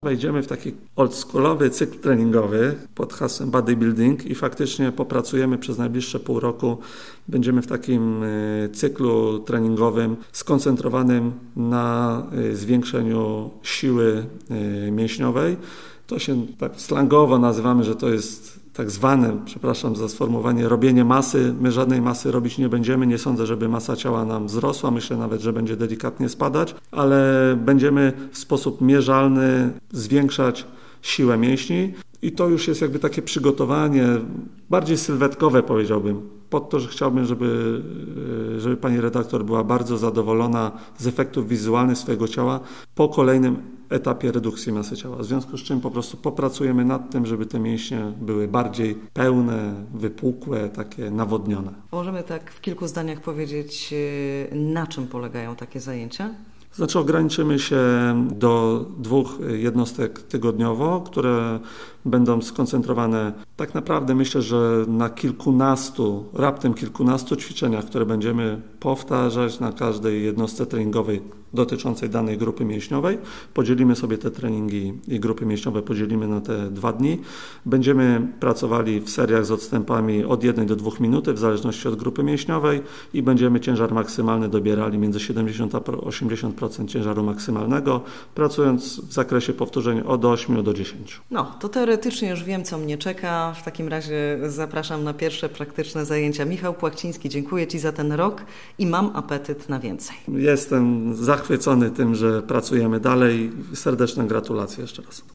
Wejdziemy w taki oldschoolowy cykl treningowy pod hasłem bodybuilding i faktycznie popracujemy przez najbliższe pół roku. Będziemy w takim cyklu treningowym skoncentrowanym na zwiększeniu siły mięśniowej. To się tak slangowo nazywamy, że to jest tak zwane, przepraszam za sformułowanie, robienie masy. My żadnej masy robić nie będziemy. Nie sądzę, żeby masa ciała nam wzrosła. Myślę nawet, że będzie delikatnie spadać, ale będziemy w sposób mierzalny zwiększać siłę mięśni i to już jest jakby takie przygotowanie bardziej sylwetkowe, powiedziałbym, pod to, że chciałbym, żeby pani redaktor była bardzo zadowolona z efektów wizualnych swojego ciała po kolejnym etapie redukcji masy ciała. W związku z czym po prostu popracujemy nad tym, żeby te mięśnie były bardziej pełne, wypukłe, takie nawodnione. Możemy tak w kilku zdaniach powiedzieć, na czym polegają takie zajęcia? Znaczy ograniczymy się do 2 jednostek tygodniowo, które będą skoncentrowane tak naprawdę myślę, że na raptem kilkunastu ćwiczeniach, które będziemy powtarzać na każdej jednostce treningowej dotyczącej danej grupy mięśniowej. Podzielimy sobie te treningi i grupy mięśniowe podzielimy na te 2 dni. Będziemy pracowali w seriach z odstępami od 1 do 2 minuty w zależności od grupy mięśniowej i będziemy ciężar maksymalny dobierali między 70 a 80% ciężaru maksymalnego, pracując w zakresie powtórzeń od 8 do 10. No, to teoretycznie już wiem, co mnie czeka. W takim razie zapraszam na pierwsze praktyczne zajęcia. Michał Płachciński, dziękuję Ci za ten rok i mam apetyt na więcej. Jestem zachwycony tym, że pracujemy dalej. Serdeczne gratulacje jeszcze raz.